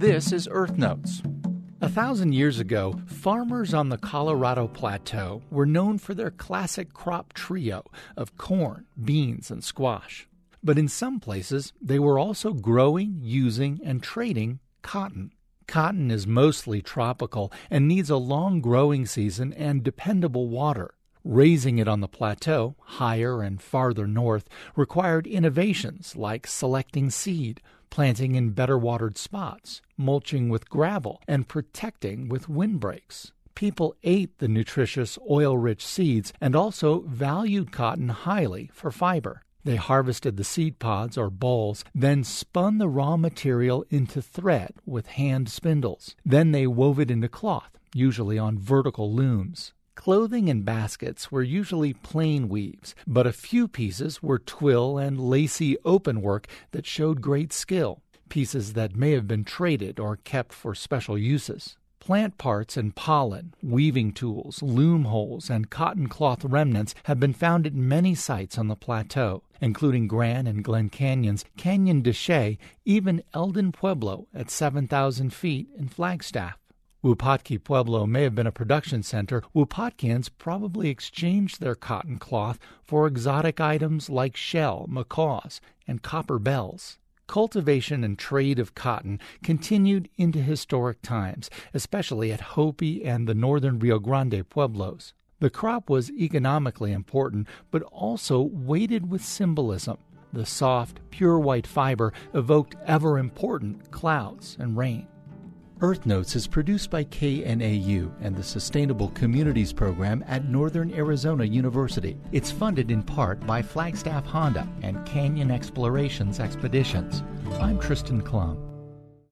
This is Earth Notes. 1,000 years ago, farmers on the Colorado Plateau were known for their classic crop trio of corn, beans, and squash. But in some places, they were also growing, using, and trading cotton. Cotton is mostly tropical and needs a long growing season and dependable water. Raising it on the plateau, higher and farther north, required innovations like selecting seed, planting in better watered spots, mulching with gravel, and protecting with windbreaks. People ate the nutritious, oil-rich seeds and also valued cotton highly for fiber. They harvested the seed pods or bolls, then spun the raw material into thread with hand spindles. Then they wove it into cloth, usually on vertical looms. Clothing and baskets were usually plain weaves, but a few pieces were twill and lacy open work that showed great skill, pieces that may have been traded or kept for special uses. Plant parts and pollen, weaving tools, loom holes, and cotton cloth remnants have been found at many sites on the plateau, including Grand and Glen Canyons, Canyon de Chelly, even Eldon Pueblo at 7,000 feet in Flagstaff. Wupatki Pueblo may have been a production center. Wupatkans probably exchanged their cotton cloth for exotic items like shell, macaws, and copper bells. Cultivation and trade of cotton continued into historic times, especially at Hopi and the northern Rio Grande pueblos. The crop was economically important, but also weighted with symbolism. The soft, pure white fiber evoked ever-important clouds and rain. Earth Notes is produced by KNAU and the Sustainable Communities Program at Northern Arizona University. It's funded in part by Flagstaff Honda and Canyon Explorations Expeditions. I'm Tristan Klum.